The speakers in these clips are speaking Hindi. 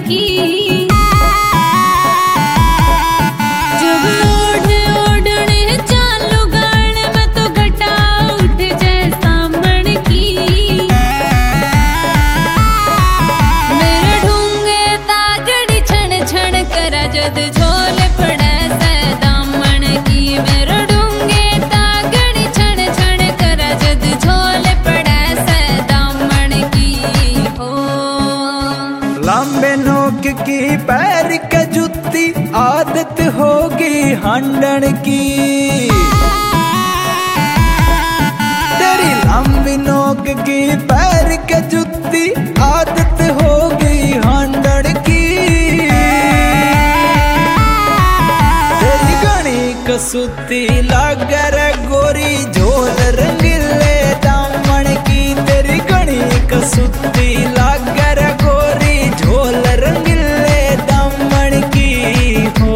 की। जब ओढ़ने चालू गान में तो घटा उठ जाए सामण की। मेरे ढूंगे तागड़ी छण छण करा जद झोल पड़े से दामन की। मेरे ढूंगे तागड़ी छण छण करा जद झोल पड़े से दामन की। हो लंबे नोक की पैर के जुत्ती आदत होगी हांडन की। तेरी लंबी नोक की पैर के जुत्ती आदत होगी हांडन की। तेरी घनी कसुती लागर गोरी झोल रंगीले दामन की। तेरी घनी कसुती लागर गोरी झोल रंगीले दामन की। हो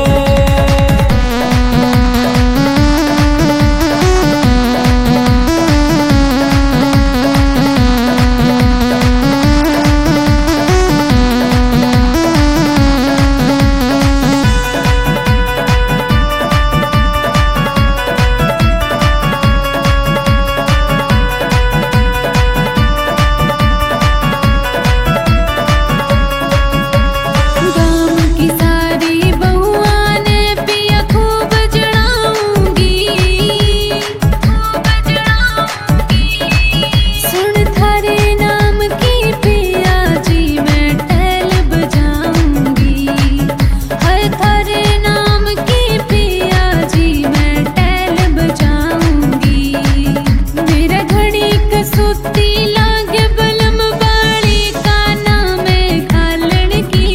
गाँव की सारी बहुआं ने पिया खूब जड़ाऊंगी, खूब जड़ाऊंगी। सुन थारे नाम की पिया जी मैं टैल बजाऊंगी। हर थारे नाम की पिया जी मैं टैल बजाऊंगी। मेरा घड़ी कसुती लागे बलम बाड़ी का नाम है खालन की।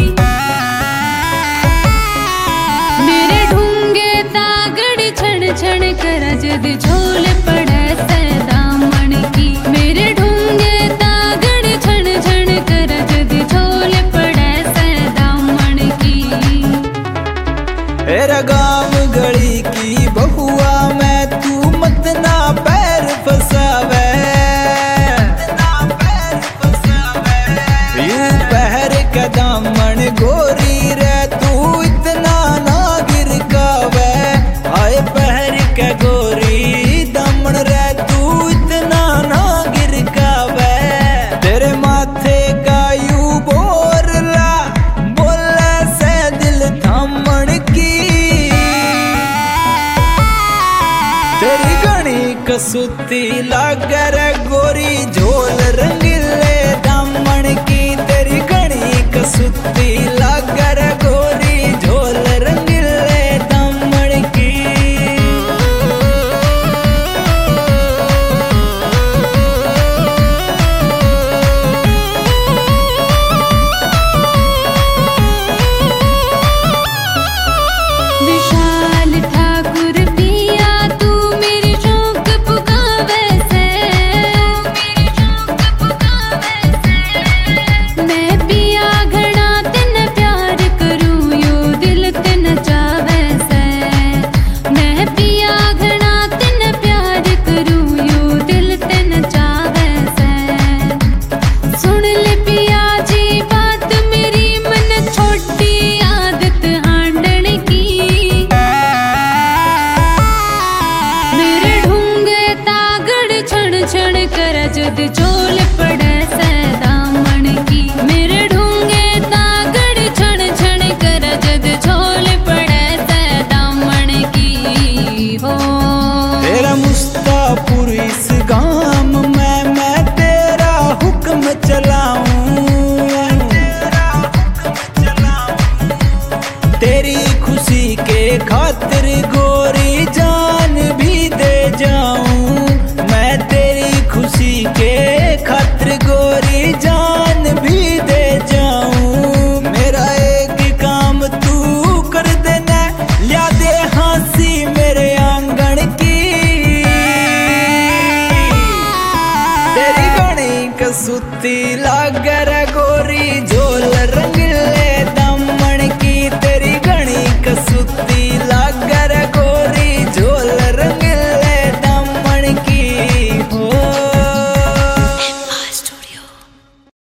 मेरे ढूंगे तागड़ी छण छण करा जद झोल पड़े से दामन की। मेरे ढूंगे तागड़ी छण छण करा जद झोल पड़े से दामन की। तेरा गाँव गली की बहुआ मैं तू मत ना पैर फसावे। यूं पहर के दामन गोरी रे तू इतना ना गिर गावे। आए पहर के गोरी दामन रे तू इतना ना गिर गावे। तेरे माथे का यू बोरला बोले से दिल थामन की। तेरी घनी कसुती लागर गोरी झोल रंगीले दामन की। तेरी घनी कसुती लागर गोरी झोल रंगीले दामन की। विशाल ठाकुर पिया तू मेरी शौक पुकावे से। मैं पिया घना तिन प्यार करूं यो दिल तिन चावे से। मैं पिया घना तिन प्यार करूं यो दिल तिन चावे से। सुन ले पिया जी बात मेरी मन छोटी आदत हांडन की। मेरे ढूंगे तागड़ छण छण कर जद जो